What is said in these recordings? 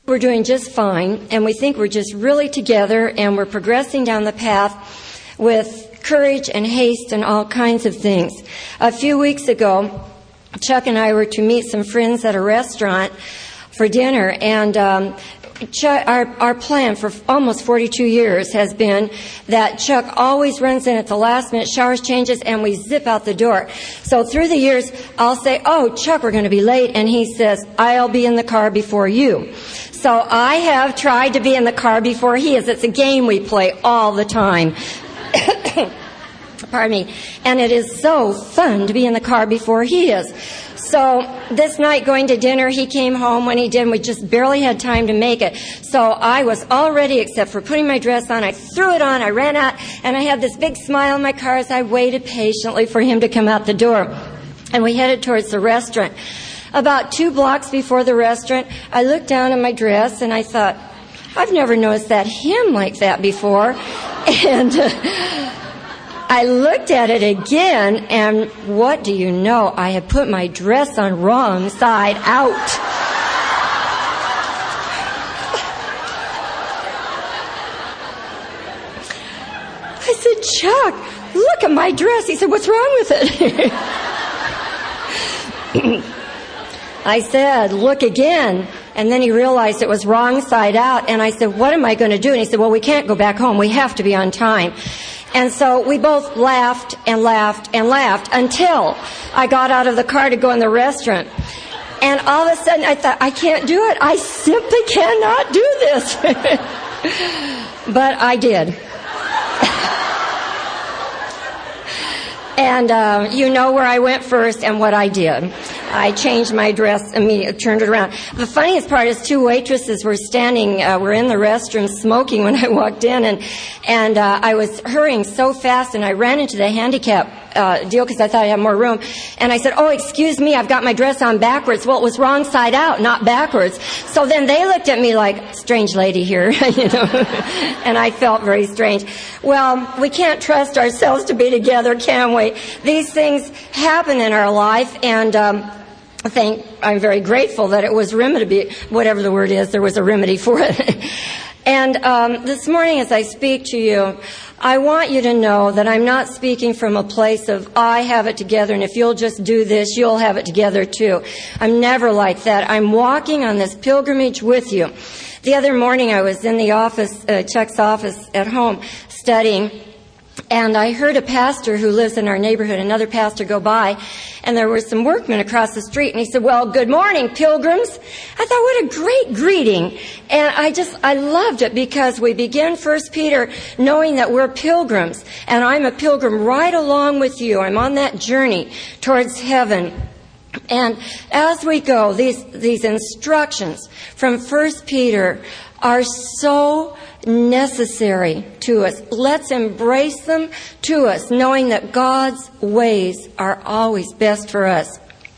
we're doing just fine, and we think we're just really together, and we're progressing down the path with courage and haste and all kinds of things. A few weeks ago, Chuck and I were to meet some friends at a restaurant for dinner, and Chuck, our plan for almost 42 years has been that Chuck always runs in at the last minute, showers, changes, and we zip out the door. So through the years, I'll say, "Oh, Chuck, we're going to be late," and he says, "I'll be in the car before you." So I have tried to be in the car before he is. It's a game we play all the time. Pardon me. And it is so fun to be in the car before he is. So this night going to dinner, he came home. When he did, we just barely had time to make it. So I was all ready except for putting my dress on. I threw it on, I ran out, and I had this big smile in my car as I waited patiently for him to come out the door. And we headed towards the restaurant. About 2 blocks before the restaurant, I looked down at my dress and I thought, I've never noticed that hem like that before. And I looked at it again, and what do you know? I had put my dress on wrong side out. I said, "Chuck, look at my dress." He said, "What's wrong with it?" I said, "Look again." And then he realized it was wrong side out. And I said, "What am I going to do?" And he said, "Well, we can't go back home. We have to be on time." And so we both laughed and laughed and laughed until I got out of the car to go in the restaurant. And all of a sudden I thought, I can't do it. I simply cannot do this. But I did. And you know where I went first and what I did. I changed my dress immediately, turned it around. The funniest part is 2 waitresses were standing, were in the restroom smoking when I walked in, and I was hurrying so fast, and I ran into the handicap deal because I thought I had more room. And I said, "Oh, excuse me, I've got my dress on backwards." Well, it was wrong side out, not backwards. So then they looked at me like, "Strange lady here," you know, and I felt very strange. Well, we can't trust ourselves to be together, can we? These things happen in our life, and I'm very grateful that it was remedy, whatever the word is, there was a remedy for it. And this morning as I speak to you, I want you to know that I'm not speaking from a place of, I have it together, and if you'll just do this, you'll have it together too. I'm never like that. I'm walking on this pilgrimage with you. The other morning I was in the office, Chuck's office at home, studying, and I heard a pastor who lives in our neighborhood, another pastor, go by, and there were some workmen across the street, and he said, "Well, good morning, pilgrims." I thought, what a great greeting. And I loved it because we begin 1 Peter knowing that we're pilgrims, and I'm a pilgrim right along with you. I'm on that journey towards heaven. And as we go, these instructions from 1 Peter are so necessary to us. Let's embrace them to us, knowing that God's ways are always best for us.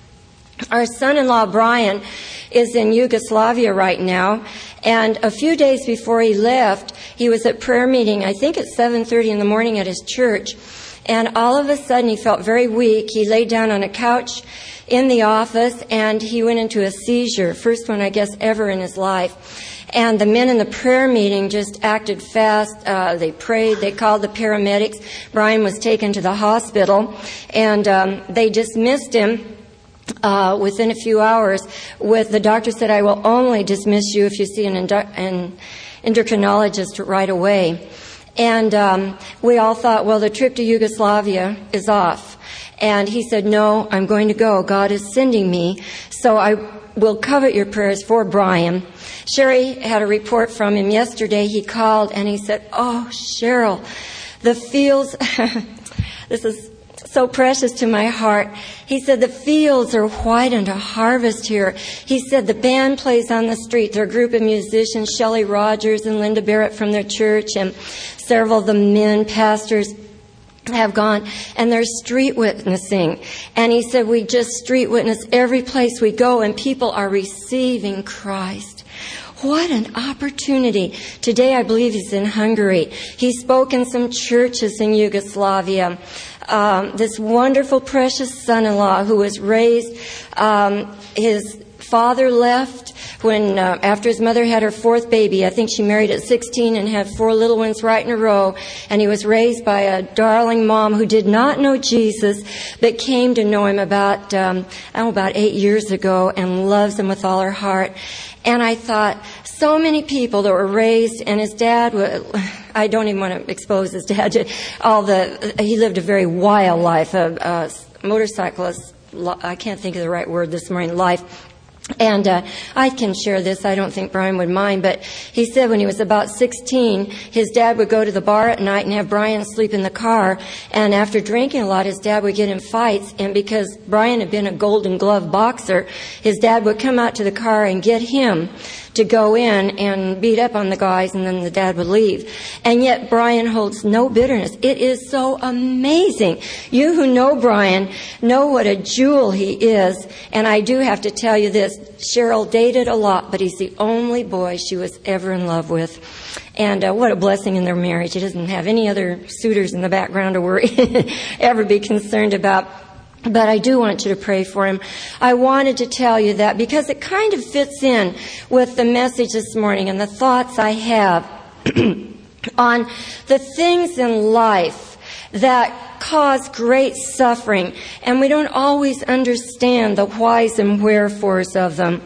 Our son-in-law, Brian, is in Yugoslavia right now, and a few days before he left, he was at prayer meeting, I think at 7:30 in the morning at his church, and all of a sudden he felt very weak. He laid down on a couch in the office, and he went into a seizure, first one, I guess, ever in his life. And the men in the prayer meeting just acted fast. They prayed. They called the paramedics. Brian was taken to the hospital, and they dismissed him within a few hours. The doctor said, "I will only dismiss you if you see an endocrinologist right away." And we all thought, well, the trip to Yugoslavia is off. And he said, "No, I'm going to go. God is sending me. So I will covet your prayers for Brian." Sherry had a report from him yesterday. He called and he said, "Oh, Cheryl, the fields," this is so precious to my heart. He said, "The fields are white unto harvest here." He said, "The band plays on the street. They're a group of musicians, Shelley Rogers and Linda Barrett from their church, and several of the men, pastors, have gone, and they're street witnessing." And he said, "We just street witness every place we go, and people are receiving Christ." What an opportunity. Today, I believe he's in Hungary. He spoke in some churches in Yugoslavia. This wonderful, precious son-in-law who was raised, his father left when after his mother had her fourth baby. I think she married at 16 and had 4 little ones right in a row. And he was raised by a darling mom who did not know Jesus, but came to know him about 8 years ago and loves him with all her heart. And I thought, so many people that were raised, and his dad, I don't even want to expose his dad to he lived a very wild life, a motorcyclist, I can't think of the right word this morning, life. And I can share this. I don't think Brian would mind. But he said when he was about 16, his dad would go to the bar at night and have Brian sleep in the car. And after drinking a lot, his dad would get in fights. And because Brian had been a Golden Glove boxer, his dad would come out to the car and get him to go in and beat up on the guys, and then the dad would leave. And yet Brian holds no bitterness. It is so amazing. You who know Brian know what a jewel he is. And I do have to tell you this, Cheryl dated a lot, but he's the only boy she was ever in love with. And what a blessing in their marriage. He doesn't have any other suitors in the background to worry, ever be concerned about. But I do want you to pray for him. I wanted to tell you that because it kind of fits in with the message this morning and the thoughts I have on the things in life that cause great suffering, and we don't always understand the whys and wherefores of them.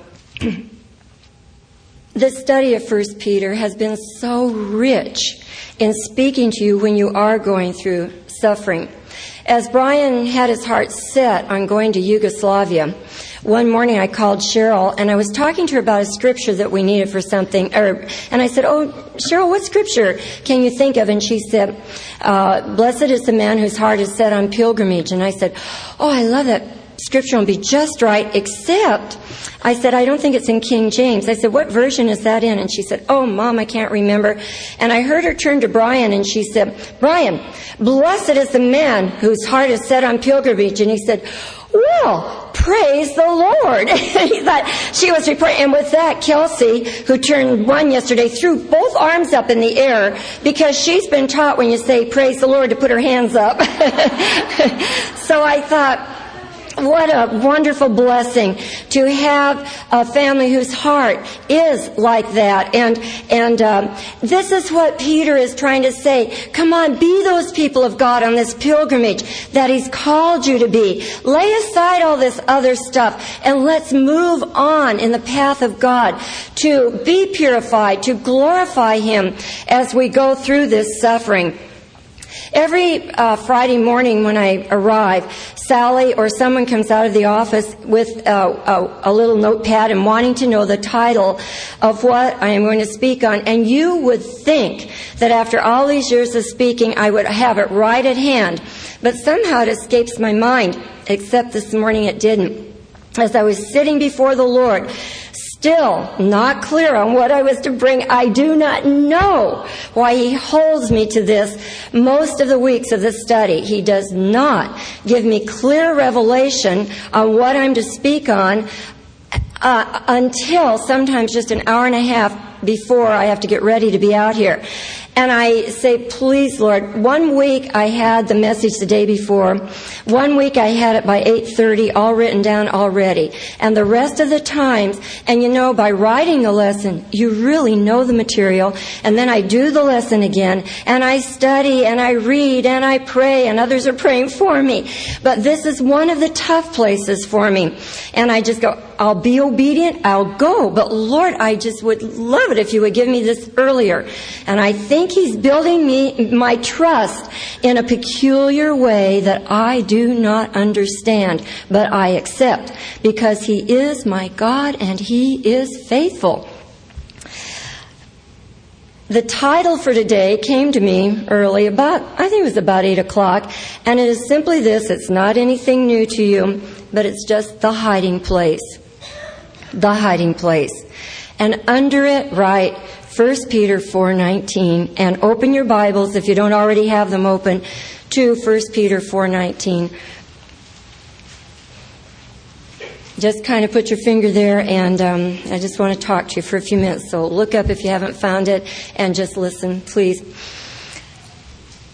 The study of 1 Peter has been so rich in speaking to you when you are going through suffering. As Brian had his heart set on going to Yugoslavia, one morning I called Cheryl, and I was talking to her about a scripture that we needed for something. And I said, "Oh, Cheryl, what scripture can you think of?" And she said, "Blessed is the man whose heart is set on pilgrimage." And I said, "Oh, I love that scripture, will be just right, except," I said, "I don't think it's in King James." I said, "What version is that in?" And she said, "Oh, Mom, I can't remember." And I heard her turn to Brian, and she said, "Brian, blessed is the man whose heart is set on pilgrimage." And he said, "Well, praise the Lord." He thought she was reporting. And with that, Kelsey, who turned 1 yesterday, threw both arms up in the air because she's been taught when you say praise the Lord to put her hands up. So I thought, what a wonderful blessing to have a family whose heart is like that. And this is what Peter is trying to say. Come on, be those people of God on this pilgrimage that He's called you to be. Lay aside all this other stuff and let's move on in the path of God to be purified, to glorify Him as we go through this suffering. Every Friday morning when I arrive, Sally or someone comes out of the office with a little notepad and wanting to know the title of what I am going to speak on. And you would think that after all these years of speaking, I would have it right at hand. But somehow it escapes my mind, except this morning it didn't. As I was sitting before the Lord, still not clear on what I was to bring. I do not know why He holds me to this most of the weeks of the study. He does not give me clear revelation on what I'm to speak on until sometimes just an hour and a half before I have to get ready to be out here. And I say, please, Lord, 1 week I had the message the day before. 1 week I had it by 8:30, all written down already. And the rest of the times, and you know, by writing the lesson, you really know the material. And then I do the lesson again, and I study, and I read, and I pray, and others are praying for me. But this is one of the tough places for me. And I just go, I'll be obedient, I'll go. But Lord, I just would love it if you would give me this earlier. And I think He's building my trust in a peculiar way that I do not understand, but I accept, because He is my God and He is faithful. The title for today came to me early, I think it was about 8 o'clock, and it is simply this. It's not anything new to you, but it's just the hiding place. The hiding place. And under it, write 1 Peter 4:19, and open your Bibles, if you don't already have them open, to 1 Peter 4:19. Just kind of put your finger there, and I just want to talk to you for a few minutes. So look up if you haven't found it, and just listen, please.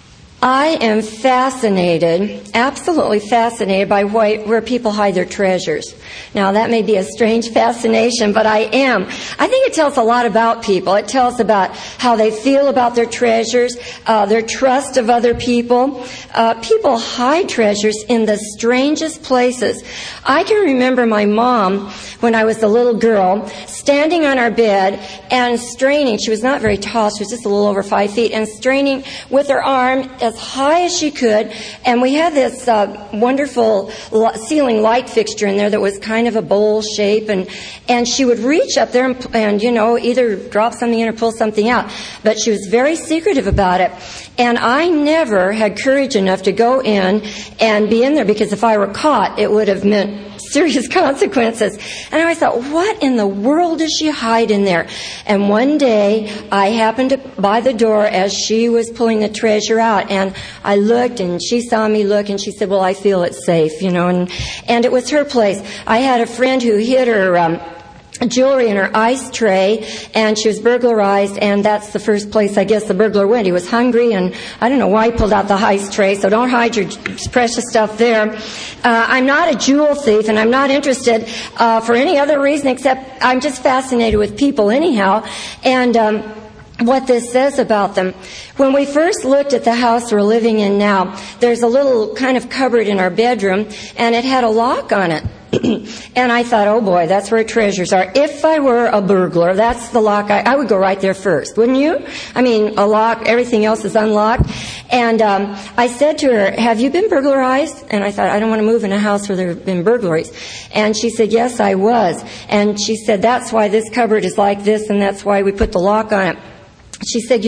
I am fascinated, absolutely fascinated by where people hide their treasures. Now, that may be a strange fascination, but I am. I think it tells a lot about people. It tells about how they feel about their treasures, their trust of other people. People hide treasures in the strangest places. I can remember my mom, when I was a little girl, standing on our bed and straining. She was not very tall. She was just a little over 5 feet, and straining with her arm as high as she could. And we had this wonderful ceiling light fixture in there that was kind of a bowl shape. And she would reach up there and either drop something in or pull something out. But she was very secretive about it. And I never had courage enough to go in and be in there, because if I were caught, it would have meant serious consequences. And I always thought, what in the world does she hide in there? And one day, I happened to by the door as she was pulling the treasure out, and I looked, and she saw me look, and she said, well, I feel it's safe, and it was her place. I had a friend who hid her jewelry in her ice tray, and she was burglarized, and that's the first place I guess the burglar went. He was hungry, and I don't know why he pulled out the ice tray, so don't hide your precious stuff there. I'm not a jewel thief, and I'm not interested for any other reason except I'm just fascinated with people anyhow, and what this says about them. When we first looked at the house we're living in now, there's a little kind of cupboard in our bedroom, and it had a lock on it. And I thought, oh boy, that's where treasures are. If I were a burglar, that's the lock. I would go right there first, wouldn't you? I mean, a lock, everything else is unlocked. And I said to her, have you been burglarized? And I thought, I don't want to move in a house where there have been burglaries. And she said, yes, I was. And she said, that's why this cupboard is like this, and that's why we put the lock on it. She said,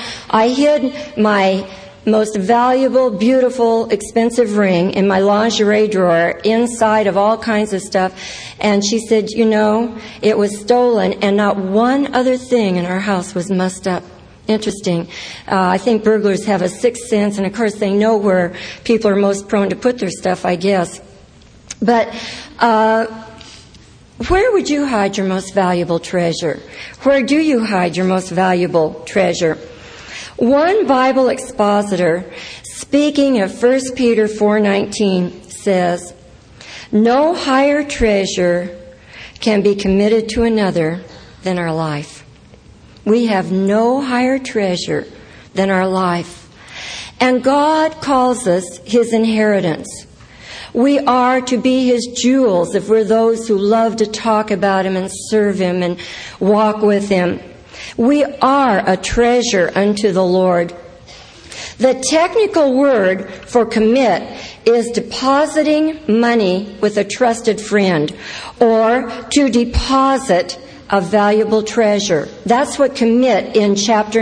I hid my most valuable, beautiful, expensive ring in my lingerie drawer inside of all kinds of stuff. And she said, it was stolen, and not one other thing in our house was messed up. Interesting. I think burglars have a sixth sense, and of course they know where people are most prone to put their stuff, I guess. But where would you hide your most valuable treasure? Where do you hide your most valuable treasure? One Bible expositor, speaking of 1 Peter 4:19, says, no higher treasure can be committed to another than our life. We have no higher treasure than our life. And God calls us His inheritance. We are to be His jewels if we're those who love to talk about Him and serve Him and walk with Him. We are a treasure unto the Lord. The technical word for commit is depositing money with a trusted friend, or to deposit a valuable treasure. That's what commit in chapter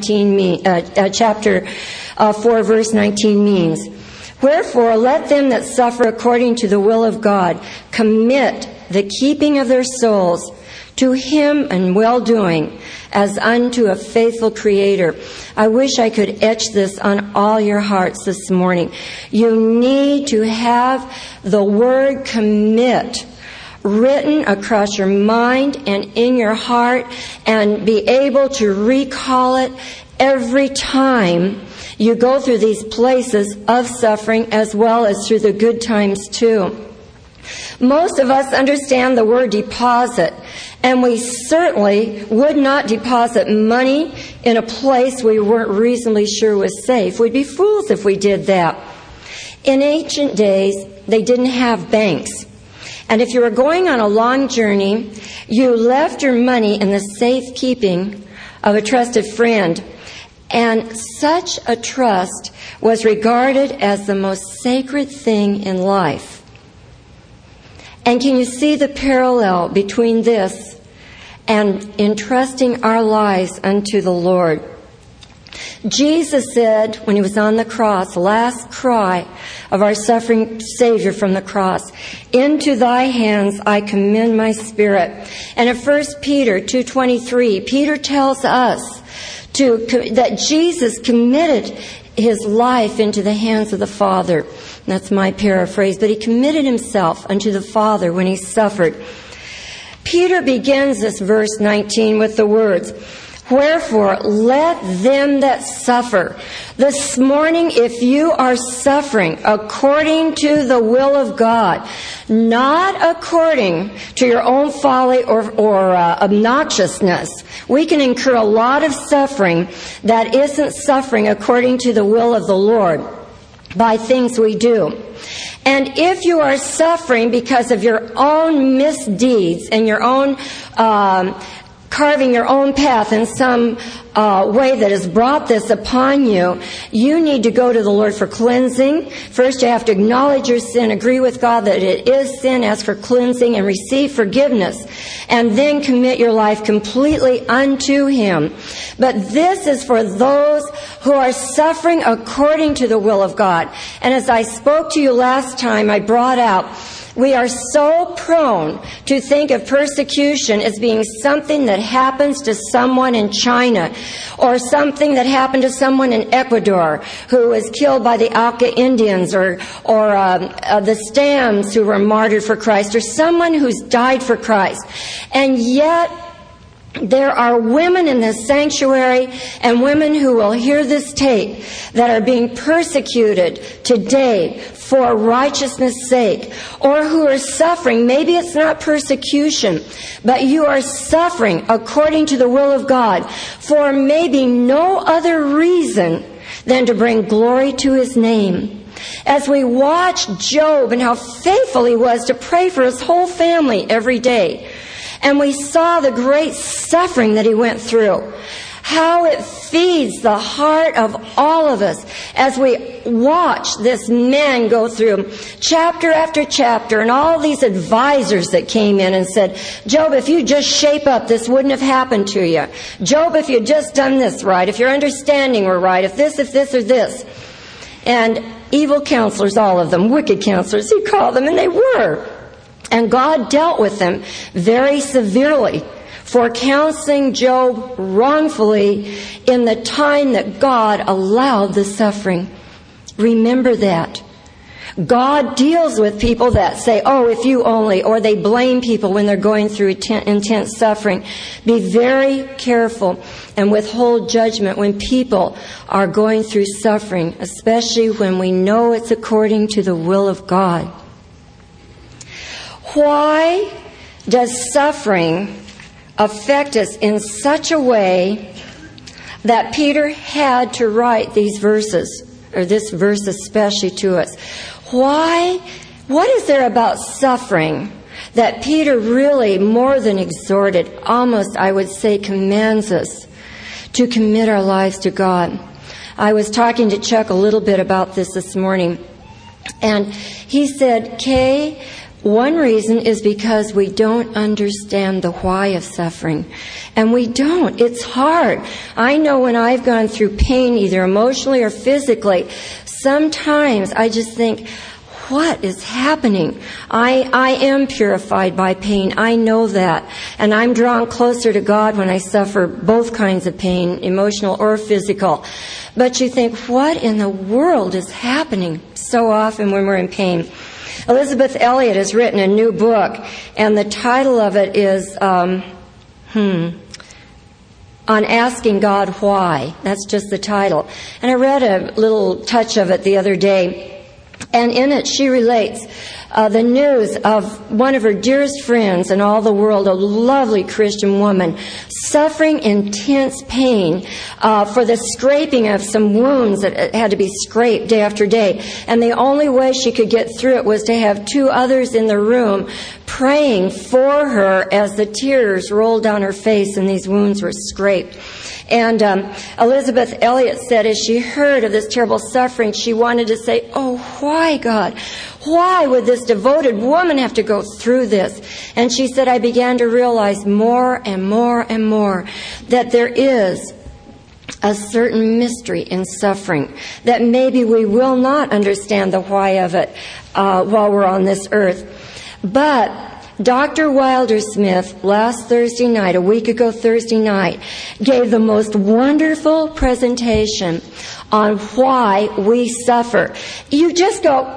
4, verse 19 means. Wherefore, let them that suffer according to the will of God commit the keeping of their souls to Him in well-doing, as unto a faithful Creator. I wish I could etch this on all your hearts this morning. You need to have the word commit written across your mind and in your heart, and be able to recall it every time you go through these places of suffering, as well as through the good times too. Most of us understand the word deposit, and we certainly would not deposit money in a place we weren't reasonably sure was safe. We'd be fools if we did that. In ancient days, they didn't have banks. And if you were going on a long journey, you left your money in the safekeeping of a trusted friend. And such a trust was regarded as the most sacred thing in life. And can you see the parallel between this and entrusting our lives unto the Lord? Jesus said when He was on the cross, the last cry of our suffering Savior from the cross, into Thy hands I commend my spirit. And in 1 Peter 2:23, Peter tells us that Jesus committed His life into the hands of the Father. That's my paraphrase, but He committed Himself unto the Father when He suffered. Peter begins this verse 19 with the words, Wherefore, let them that suffer. This morning, if you are suffering according to the will of God, not according to your own folly or obnoxiousness, we can incur a lot of suffering that isn't suffering according to the will of the Lord by things we do. And if you are suffering because of your own misdeeds and your own carving your own path in some way that has brought this upon you, you need to go to the Lord for cleansing. First, you have to acknowledge your sin, agree with God that it is sin, ask for cleansing, and receive forgiveness. And then commit your life completely unto Him. But this is for those who are suffering according to the will of God. And as I spoke to you last time, I brought out, we are so prone to think of persecution as being something that happens to someone in China or something that happened to someone in Ecuador who was killed by the Auca Indians or the Stams who were martyred for Christ or someone who's died for Christ. And yet, there are women in this sanctuary and women who will hear this tape that are being persecuted today for righteousness' sake, or who are suffering. Maybe it's not persecution, but you are suffering according to the will of God for maybe no other reason than to bring glory to His name. As we watch Job and how faithful he was to pray for his whole family every day, and we saw the great suffering that he went through, how it feeds the heart of all of us as we watch this man go through chapter after chapter, and all these advisors that came in and said, Job, if you just shape up, this wouldn't have happened to you. Job, if you'd just done this right, if your understanding were right, if this, or this. And evil counselors, all of them, wicked counselors, he called them, and they were. And God dealt with them very severely for counseling Job wrongfully in the time that God allowed the suffering. Remember that. God deals with people that say, oh, if you only, or they blame people when they're going through intense suffering. Be very careful and withhold judgment when people are going through suffering, especially when we know it's according to the will of God. Why does suffering affect us in such a way that Peter had to write these verses, or this verse especially to us? Why? What is there about suffering that Peter really, more than exhorted, almost, I would say, commands us to commit our lives to God? I was talking to Chuck a little bit about this morning, and he said, Kay, one reason is because we don't understand the why of suffering. And we don't. It's hard. I know when I've gone through pain, either emotionally or physically, sometimes I just think, what is happening? I am purified by pain. I know that. And I'm drawn closer to God when I suffer both kinds of pain, emotional or physical. But you think, what in the world is happening so often when we're in pain? Elizabeth Elliot has written a new book, and the title of it is On Asking God Why. That's just the title. And I read a little touch of it the other day, and in it she relates the news of one of her dearest friends in all the world, a lovely Christian woman, suffering intense pain for the scraping of some wounds that had to be scraped day after day. And the only way she could get through it was to have two others in the room praying for her as the tears rolled down her face and these wounds were scraped. And Elizabeth Elliot said as she heard of this terrible suffering, she wanted to say, oh, why, God? Why would this devoted woman have to go through this? And she said, I began to realize more and more and more that there is a certain mystery in suffering, that maybe we will not understand the why of it while we're on this earth. But Dr. Wilder Smith, last Thursday night, a week ago Thursday night, gave the most wonderful presentation on why we suffer. You just go,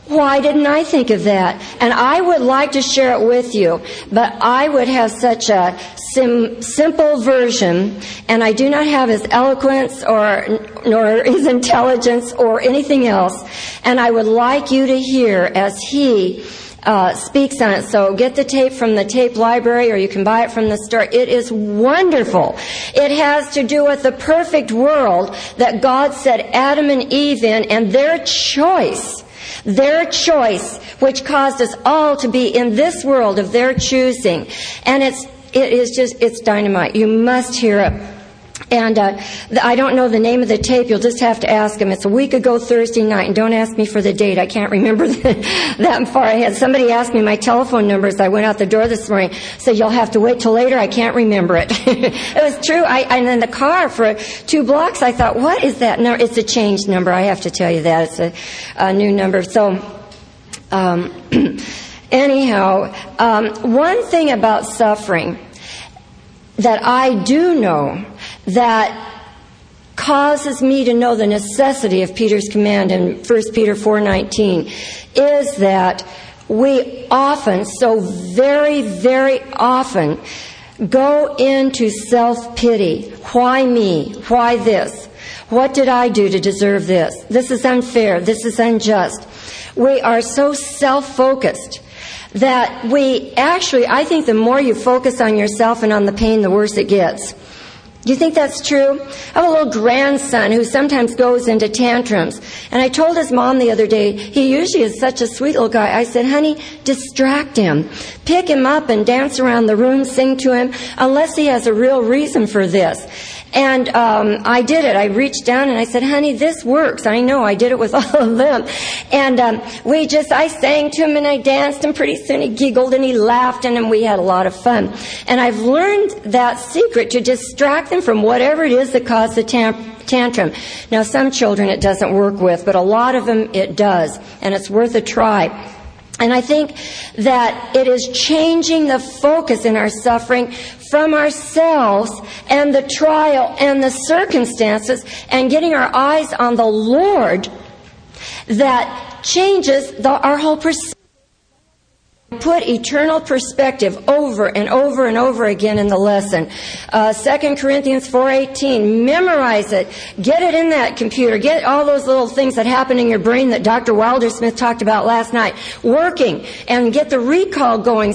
Why didn't I think of that? And I would like to share it with you, but I would have such a simple version, and I do not have his eloquence nor his intelligence or anything else. And I would like you to hear as he speaks on it. So get the tape from the tape library, or you can buy it from the store. It is wonderful. It has to do with the perfect world that God set Adam and Eve in, and their choice, which caused us all to be in this world of their choosing. And it's dynamite. You must hear it. And I don't know the name of the tape. You'll just have to ask him. It's a week ago Thursday night, and don't ask me for the date. I can't remember that far ahead. Somebody asked me my telephone number as I went out the door this morning. Said, you'll have to wait till later. I can't remember it. It was true. And in the car for 2 blocks, I thought, what is that number? It's a changed number. I have to tell you that. It's a new number. So, anyhow, one thing about suffering that I do know that causes me to know the necessity of Peter's command in 1 Peter 4:19 is that we often, so very, very often, go into self-pity. Why me? Why this? What did I do to deserve this? This is unfair. This is unjust. We are so self-focused that I think the more you focus on yourself and on the pain, the worse it gets. Do you think that's true? I have a little grandson who sometimes goes into tantrums. And I told his mom the other day, he usually is such a sweet little guy. I said, honey, distract him. Pick him up and dance around the room, sing to him, unless he has a real reason for this. And I did it. I reached down and I said, honey, this works. I know. I did it with all of them. And I sang to him and I danced, and pretty soon he giggled and he laughed, and we had a lot of fun. And I've learned that secret, to distract them from whatever it is that caused the tantrum. Now, some children it doesn't work with, but a lot of them it does. And it's worth a try. And I think that it is changing the focus in our suffering from ourselves and the trial and the circumstances, and getting our eyes on the Lord, that changes our whole perspective. Put eternal perspective over and over and over again in the lesson. 2 Corinthians 4:18. Memorize it. Get it in that computer. Get all those little things that happen in your brain that Dr. Wilder-Smith talked about last night working, and get the recall going.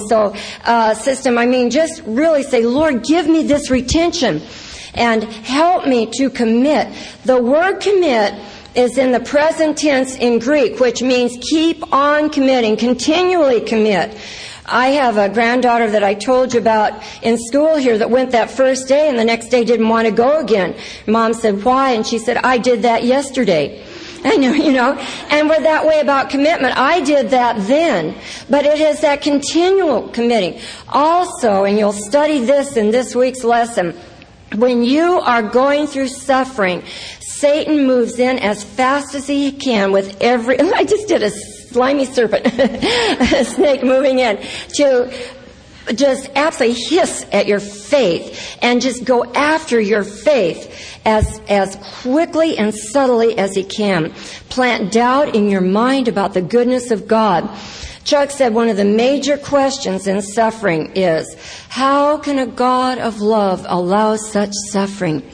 Just really say, Lord, give me this retention and help me to commit. The word commit is in the present tense in Greek, which means keep on committing, continually commit. I have a granddaughter that I told you about in school here that went that first day, and the next day didn't want to go again. Mom said, why? And she said, I did that yesterday. I know, and we're that way about commitment. I did that then, but it is that continual committing. Also, and you'll study this in this week's lesson, when you are going through suffering, Satan moves in as fast as he can with I just did a slimy serpent, a snake moving in, to just absolutely hiss at your faith and just go after your faith as quickly and subtly as he can. Plant doubt in your mind about the goodness of God. Chuck said one of the major questions in suffering is, how can a God of love allow such suffering?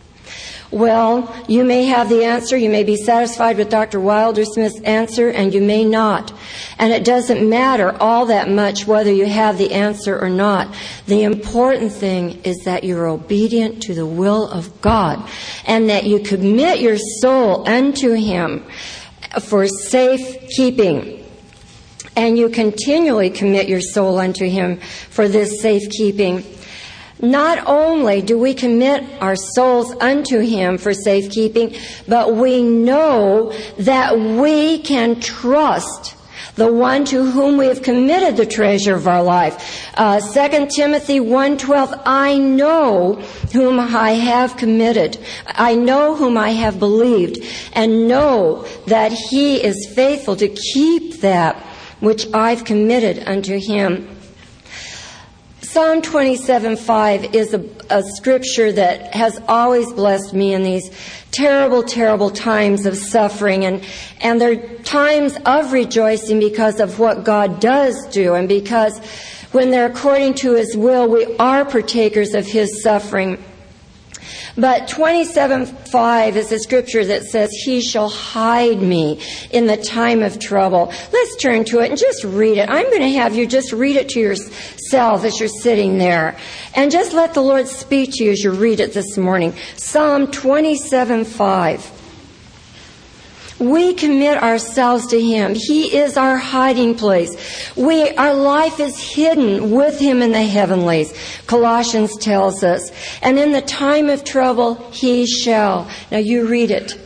Well, you may have the answer. You may be satisfied with Dr. Wilder-Smith's answer, and you may not. And it doesn't matter all that much whether you have the answer or not. The important thing is that you're obedient to the will of God, and that you commit your soul unto Him for safekeeping. And you continually commit your soul unto Him for this safekeeping. Not only do we commit our souls unto Him for safekeeping, but we know that we can trust the one to whom we have committed the treasure of our life. 2 Timothy 1:12, I know whom I have committed. I know whom I have believed, and know that He is faithful to keep that which I've committed unto Him. Psalm 27:5 is a scripture that has always blessed me in these terrible, terrible times of suffering. And they're times of rejoicing because of what God does do, and because when they're according to His will, we are partakers of His suffering. But 27:5 is a scripture that says, He shall hide me in the time of trouble. Let's turn to it and just read it. I'm going to have you just read it to yourself as you're sitting there. And just let the Lord speak to you as you read it this morning. Psalm 27:5. We commit ourselves to Him. He is our hiding place. Our life is hidden with Him in the heavenlies, Colossians tells us. And in the time of trouble, He shall. Now you read it.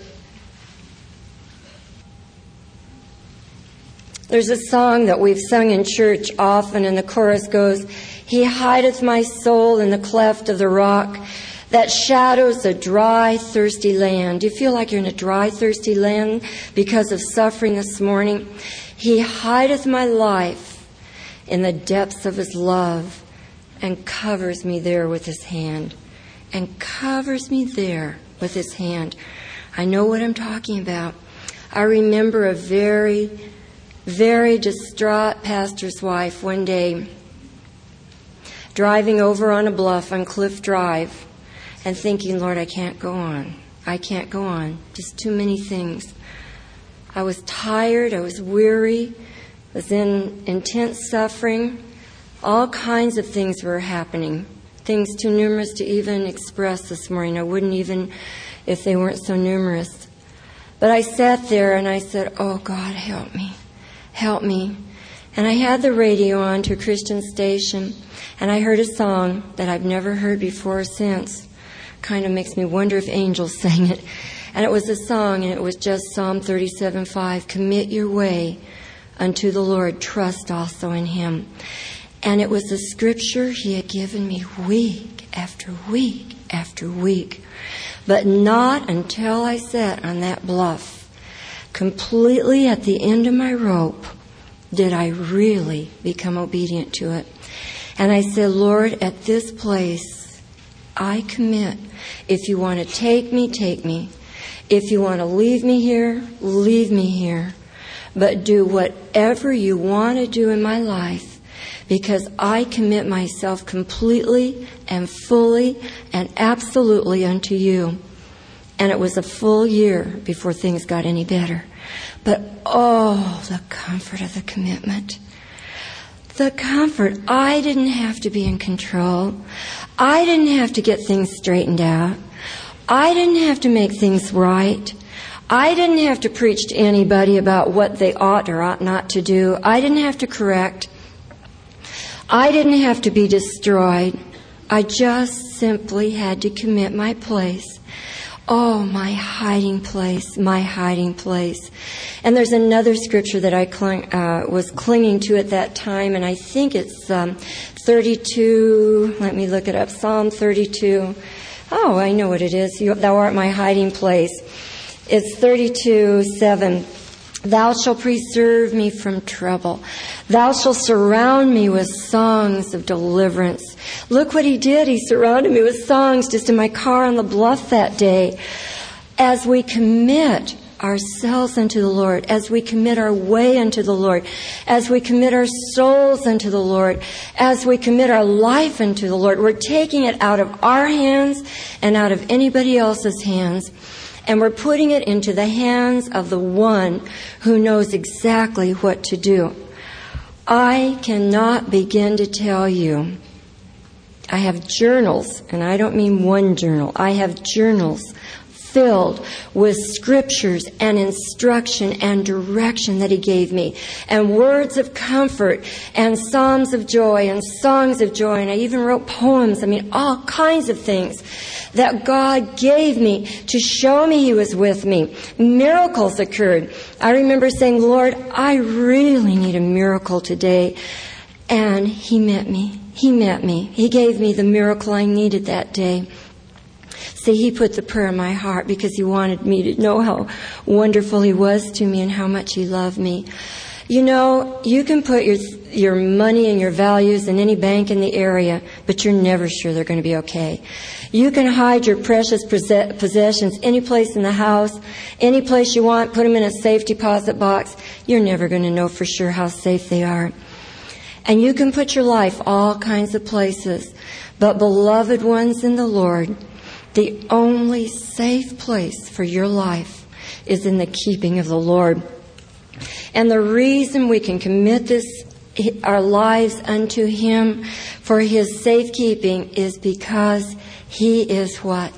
There's a song that we've sung in church often, and the chorus goes, He hideth my soul in the cleft of the rock, that shadows a dry, thirsty land. Do you feel like you're in a dry, thirsty land because of suffering this morning? He hideth my life in the depths of His love and covers me there with His hand. And covers me there with His hand. I know what I'm talking about. I remember a very, very distraught pastor's wife one day driving over on a bluff on Cliff Drive, and thinking, Lord, I can't go on. I can't go on. Just too many things. I was tired. I was weary. I was in intense suffering. All kinds of things were happening. Things too numerous to even express this morning. I wouldn't even if they weren't so numerous. But I sat there and I said, oh, God, help me. Help me. And I had the radio on to a Christian station, and I heard a song that I've never heard before or since. Kind of makes me wonder if angels sang it. And it was a song, and it was just Psalm 37:5. Commit your way unto the Lord, trust also in Him. And it was a scripture He had given me week after week after week. But not until I sat on that bluff, completely at the end of my rope, did I really become obedient to it. And I said, Lord, at this place, I commit. If you want to take me, take me. If you want to leave me here, leave me here. But do whatever you want to do in my life, because I commit myself completely and fully and absolutely unto you. And it was a full year before things got any better. But oh, the comfort of the commitment. The comfort. I didn't have to be in control. I didn't have to get things straightened out. I didn't have to make things right. I didn't have to preach to anybody about what they ought or ought not to do. I didn't have to correct. I didn't have to be destroyed. I just simply had to commit my place. Oh, my hiding place, my hiding place. And there's another scripture that I was clinging to at that time, and I think it's 32. Let me look it up. Psalm 32. Oh, I know what it is. Thou art my hiding place. It's 32:7. Thou shalt preserve me from trouble. Thou shalt surround me with songs of deliverance. Look what He did. He surrounded me with songs just in my car on the bluff that day. As we commit ourselves unto the Lord, as we commit our way unto the Lord, as we commit our souls unto the Lord, as we commit our life unto the Lord, we're taking it out of our hands and out of anybody else's hands. And we're putting it into the hands of the one who knows exactly what to do. I cannot begin to tell you. I have journals, and I don't mean one journal. I have journals filled with scriptures and instruction and direction that He gave me, and words of comfort and psalms of joy and songs of joy, and I even wrote poems. I mean, all kinds of things that God gave me to show me He was with me. Miracles occurred. I remember saying, Lord, I really need a miracle today. And He met me. He met me. He gave me the miracle I needed that day. See, He put the prayer in my heart because He wanted me to know how wonderful He was to me and how much He loved me. You know, you can put your money and your values in any bank in the area, but you're never sure they're going to be okay. You can hide your precious possessions any place in the house, any place you want, put them in a safe deposit box. You're never going to know for sure how safe they are. And you can put your life all kinds of places. But beloved ones in the Lord, the only safe place for your life is in the keeping of the Lord. And the reason we can commit our lives unto Him for His safekeeping is because He is what?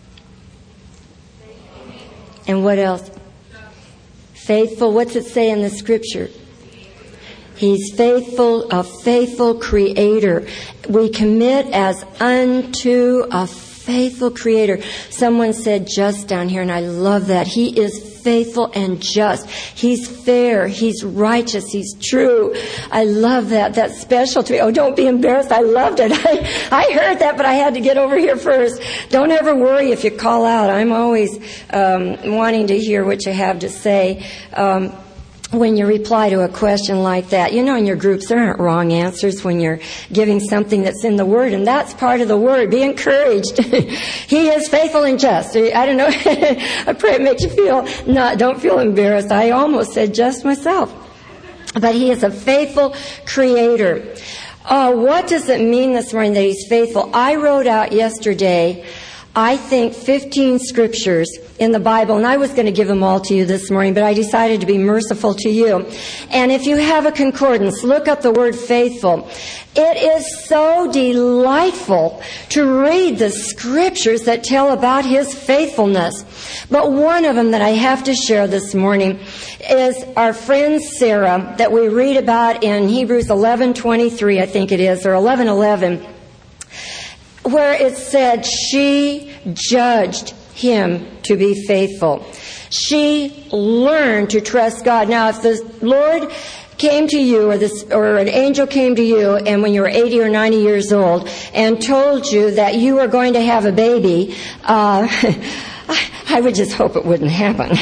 And what else? Faithful. What's it say in the Scripture? He's faithful, a faithful Creator. We commit as unto a faithful Creator. Someone said just down here, and I love that. He is faithful and just. He's fair. He's righteous. He's true. I love that. That's special to me. Oh, don't be embarrassed. I loved it. I heard that, but I had to get over here first. Don't ever worry if you call out. I'm always wanting to hear what you have to say. When you reply to a question like that, you know, in your groups there aren't wrong answers when you're giving something that's in the Word, and that's part of the Word. Be encouraged. He is faithful and just. I don't know. I pray it makes you don't feel embarrassed. I almost said just myself. But He is a faithful Creator. What does it mean this morning that He's faithful? I wrote out yesterday, I think 15 scriptures in the Bible, and I was going to give them all to you this morning, but I decided to be merciful to you. And if you have a concordance, look up the word faithful. It is so delightful to read the scriptures that tell about His faithfulness. But one of them that I have to share this morning is our friend Sarah that we read about in Hebrews 11:23, I think it is, or 11:11. Where it said she judged him to be faithful. She learned to trust God. Now, if the Lord came to you or an angel came to you and when you were 80 or 90 years old and told you that you were going to have a baby, I would just hope it wouldn't happen.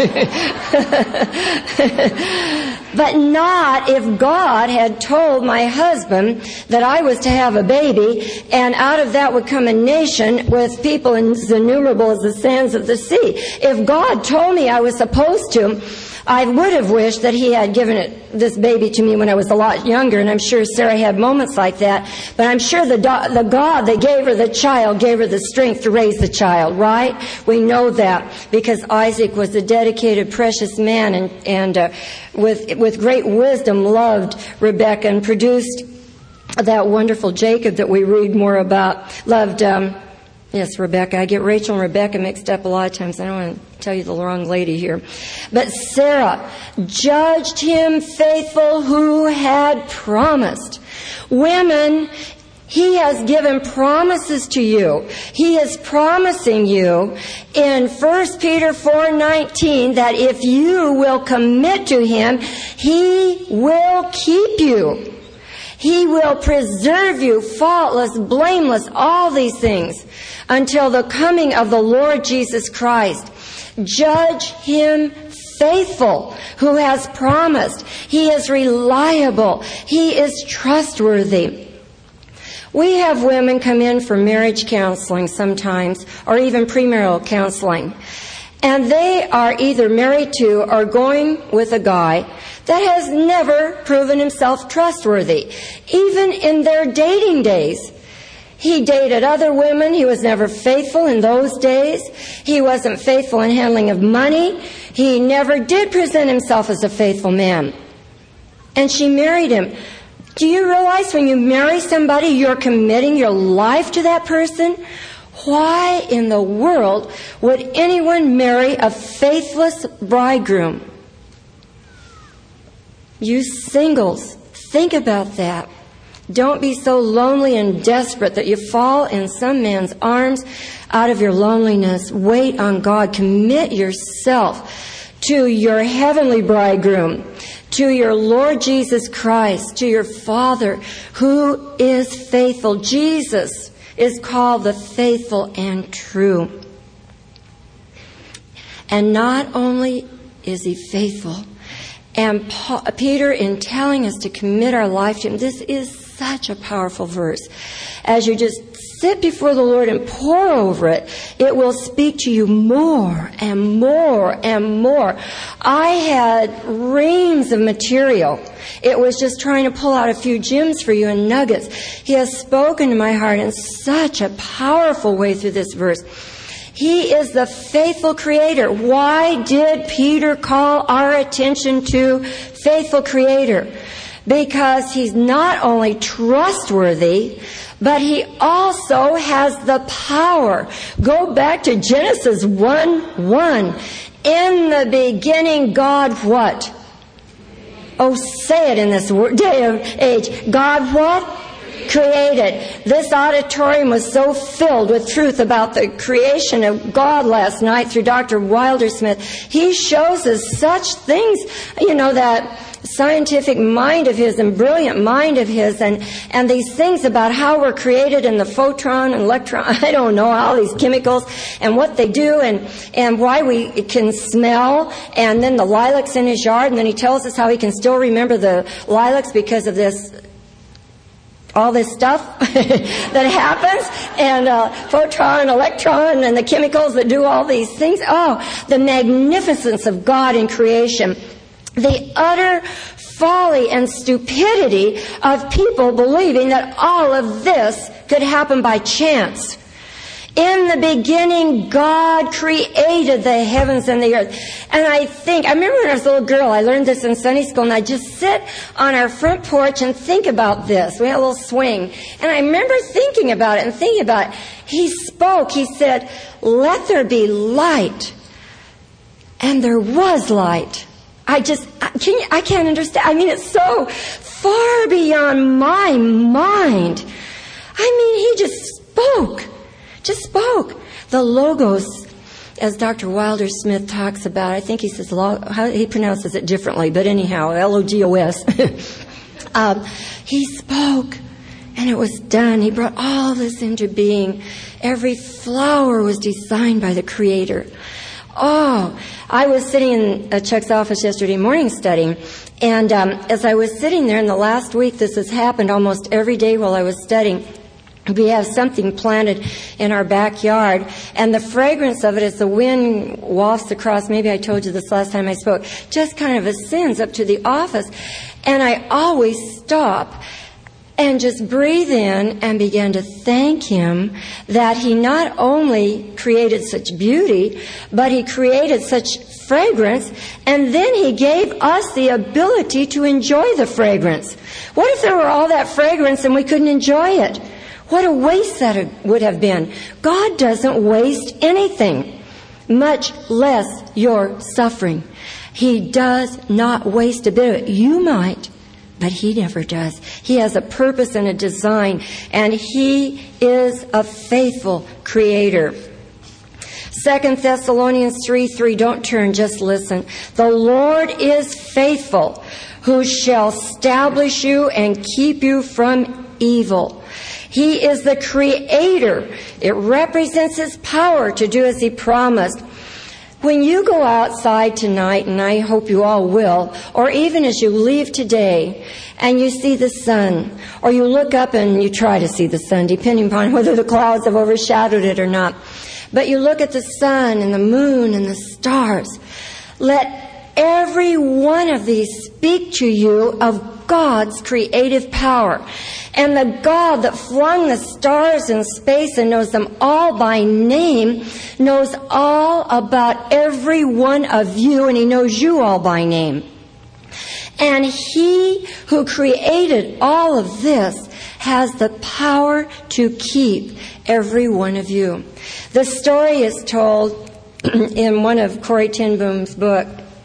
But not if God had told my husband that I was to have a baby, and out of that would come a nation with people as innumerable as the sands of the sea. If God told me I was supposed to, I would have wished that He had given this baby to me when I was a lot younger, and I'm sure Sarah had moments like that. But I'm sure the God that gave her the child gave her the strength to raise the child, right? We know that because Isaac was a dedicated, precious man, and with great wisdom loved Rebekah and produced that wonderful Jacob that we read more about. Loved, yes, Rebekah. I get Rachel and Rebekah mixed up a lot of times. I don't want to tell you the wrong lady here. But Sarah judged him faithful who had promised. Women, He has given promises to you. He is promising you in 1 Peter 4:19 that if you will commit to Him, He will keep you. He will preserve you faultless, blameless, all these things until the coming of the Lord Jesus Christ. Judge Him faithful who has promised. He is reliable. He is trustworthy. We have women come in for marriage counseling sometimes, or even premarital counseling. And they are either married to or going with a guy that has never proven himself trustworthy, even in their dating days. He dated other women. He was never faithful in those days. He wasn't faithful in handling of money. He never did present himself as a faithful man. And she married him. Do you realize when you marry somebody, you're committing your life to that person? Why in the world would anyone marry a faithless bridegroom? You singles, think about that. Don't be so lonely and desperate that you fall in some man's arms out of your loneliness. Wait on God. Commit yourself to your heavenly bridegroom, to your Lord Jesus Christ, to your Father who is faithful. Jesus is called the faithful and true. And not only is He faithful And Peter, in telling us to commit our life to Him, this is such a powerful verse. As you just sit before the Lord and pour over it, it will speak to you more and more and more. I had reams of material. It was just trying to pull out a few gems for you and nuggets. He has spoken to my heart in such a powerful way through this verse. He is the faithful Creator. Why did Peter call our attention to faithful Creator? Because He's not only trustworthy, but He also has the power. Go back to Genesis 1:1. In the beginning, God what? Oh, say it in this day of age. God what? Created. This auditorium was so filled with truth about the creation of God last night through Dr. Wilder-Smith. He shows us such things, that scientific mind of his and brilliant mind of his and these things about how we're created in the photon and electron, I don't know, all these chemicals and what they do and why we can smell, and then the lilacs in his yard, and then he tells us how he can still remember the lilacs because of all this stuff that happens, and photon and electron and the chemicals that do all these things. Oh, the magnificence of God in creation. The utter folly and stupidity of people believing that all of this could happen by chance. In the beginning, God created the heavens and the earth. And I remember when I was a little girl, I learned this in Sunday school, and I'd just sit on our front porch and think about this. We had a little swing. And I remember thinking about it and thinking about it. He spoke. He said, "Let there be light." And there was light. I can't understand. I mean, it's so far beyond my mind. He just spoke. The Logos, as Dr. Wilder-Smith talks about, I think he says, he pronounces it differently, but anyhow, Logos. He spoke, and it was done. He brought all this into being. Every flower was designed by the Creator. Oh, I was sitting in Chuck's office yesterday morning studying, and as I was sitting there in the last week, this has happened almost every day while I was studying. We have something planted in our backyard, and the fragrance of it as the wind wafts across, maybe I told you this last time I spoke, just kind of ascends up to the office. And I always stop and just breathe in and begin to thank Him that He not only created such beauty, but He created such fragrance, and then He gave us the ability to enjoy the fragrance. What if there were all that fragrance and we couldn't enjoy it? What a waste that would have been. God doesn't waste anything, much less your suffering. He does not waste a bit of it. You might, but He never does. He has a purpose and a design, and He is a faithful Creator. 2 Thessalonians 3:3, don't turn, just listen. The Lord is faithful, who shall establish you and keep you from evil. He is the Creator. It represents His power to do as He promised. When you go outside tonight, and I hope you all will, or even as you leave today, and you see the sun, or you look up and you try to see the sun, depending upon whether the clouds have overshadowed it or not, but you look at the sun and the moon and the stars, let every one of these speak to you of God's creative power. And the God that flung the stars in space and knows them all by name knows all about every one of you, and He knows you all by name. And He who created all of this has the power to keep every one of you. The story is told in one of Corrie ten Boom's book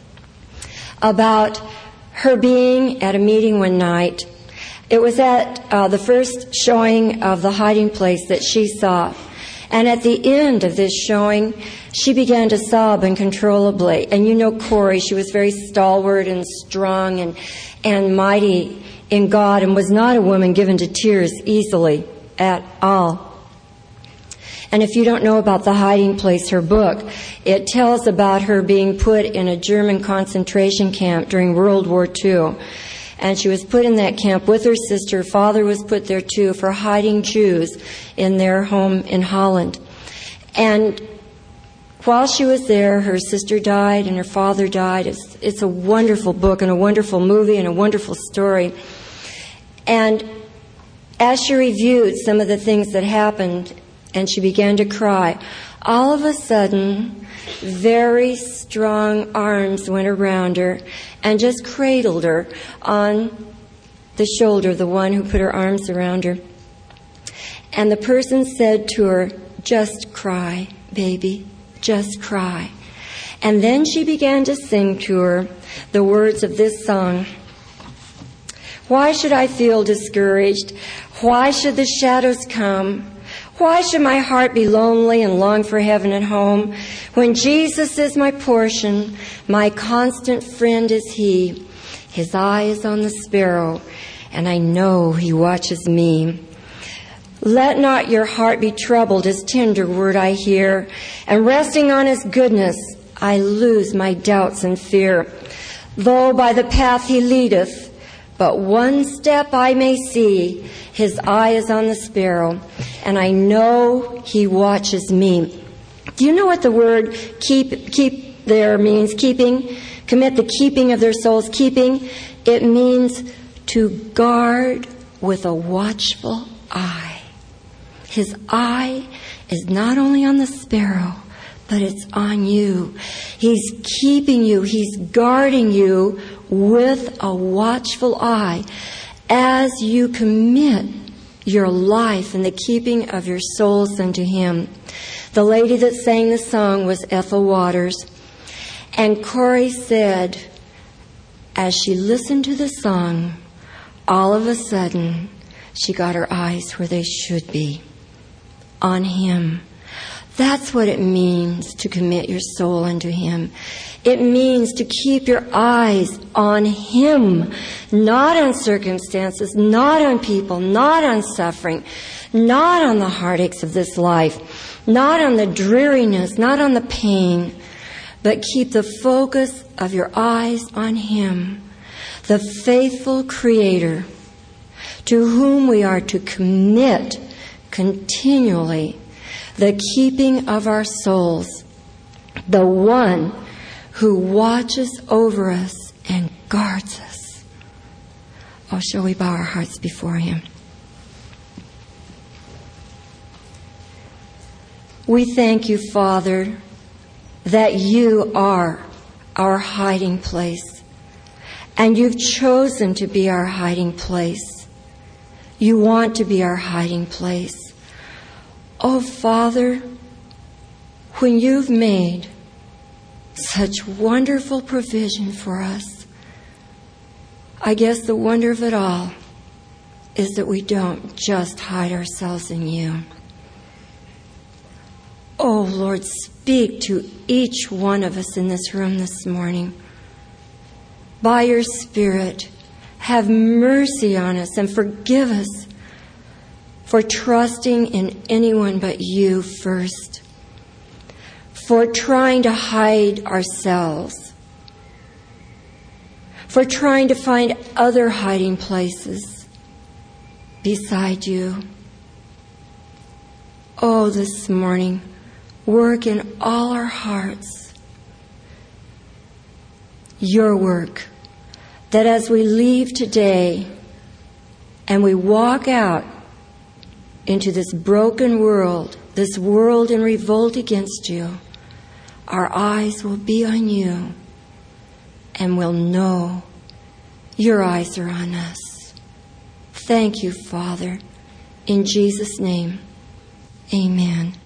about her being at a meeting one night. It was at the first showing of The Hiding Place that she saw. And at the end of this showing, she began to sob uncontrollably. And you know Corrie, she was very stalwart and strong and mighty in God, and was not a woman given to tears easily at all. And if you don't know about The Hiding Place, her book, it tells about her being put in a German concentration camp during World War II. And she was put in that camp with her sister. Her father was put there too for hiding Jews in their home in Holland. And while she was there, her sister died and her father died. It's a wonderful book and a wonderful movie and a wonderful story. And as she reviewed some of the things that happened, and she began to cry, all of a sudden, very strong arms went around her and just cradled her on the shoulder, the one who put her arms around her. And the person said to her, "Just cry, baby, just cry." And then she began to sing to her the words of this song. "Why should I feel discouraged? Why should the shadows come? Why should my heart be lonely and long for heaven and home? When Jesus is my portion, my constant friend is He. His eye is on the sparrow, and I know He watches me. Let not your heart be troubled, His tender word I hear, and resting on His goodness, I lose my doubts and fear. Though by the path He leadeth, but one step I may see, His eye is on the sparrow, and I know He watches me." Do you know what the word keep there means? Keeping, commit the keeping of their souls. Keeping, it means to guard with a watchful eye. His eye is not only on the sparrow, but it's on you. He's keeping you. He's guarding you with a watchful eye as you commit your life in the keeping of your souls unto Him. The lady that sang the song was Ethel Waters. And Corrie said, as she listened to the song, all of a sudden, she got her eyes where they should be, on Him. That's what it means to commit your soul unto Him. It means to keep your eyes on Him, not on circumstances, not on people, not on suffering, not on the heartaches of this life, not on the dreariness, not on the pain, but keep the focus of your eyes on Him, the faithful Creator, to whom we are to commit continually the keeping of our souls, the one who watches over us and guards us. Oh, shall we bow our hearts before Him? We thank You, Father, that You are our hiding place, and You've chosen to be our hiding place. You want to be our hiding place. Oh, Father, when You've made such wonderful provision for us, I guess the wonder of it all is that we don't just hide ourselves in You. Oh, Lord, speak to each one of us in this room this morning. By Your Spirit, have mercy on us and forgive us for trusting in anyone but You first, for trying to hide ourselves, for trying to find other hiding places beside You. Oh, this morning, work in all our hearts Your work, that as we leave today and we walk out into this broken world, this world in revolt against You, our eyes will be on You and we'll know Your eyes are on us. Thank You, Father. In Jesus' name, amen.